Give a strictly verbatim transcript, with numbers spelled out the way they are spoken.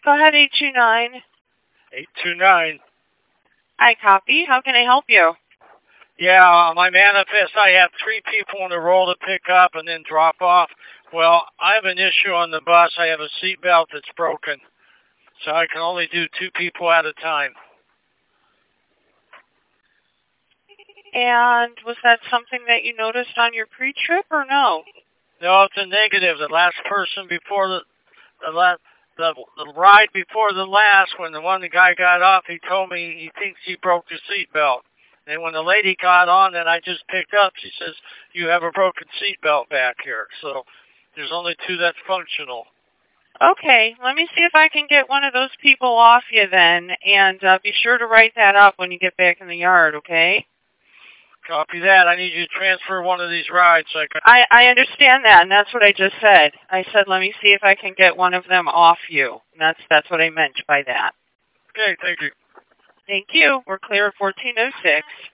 Go ahead, eight two nine. eight two nine. I copy. How can I help you? Yeah, on my manifest, I have three people in the roll to pick up and then drop off. Well, I have an issue on the bus. I have a seatbelt that's broken, so I can only do two people at a time. And was that something that you noticed on your pre-trip or no? No, it's a negative. The last person before the the last the, the ride before the last, when the one the guy got off, he told me he thinks he broke the seatbelt. And when the lady got on that I just picked up, she says, you have a broken seatbelt back here. So there's only two that's functional. Okay, let me see if I can get one of those people off you then, and uh, be sure to write that up when you get back in the yard, okay? Copy that. I need you to transfer one of these rides. So I, can... I, I understand that, and that's what I just said. I said, let me see if I can get one of them off you. And that's, that's what I meant by that. Okay, thank you. Thank you. We're clear at fourteen oh six.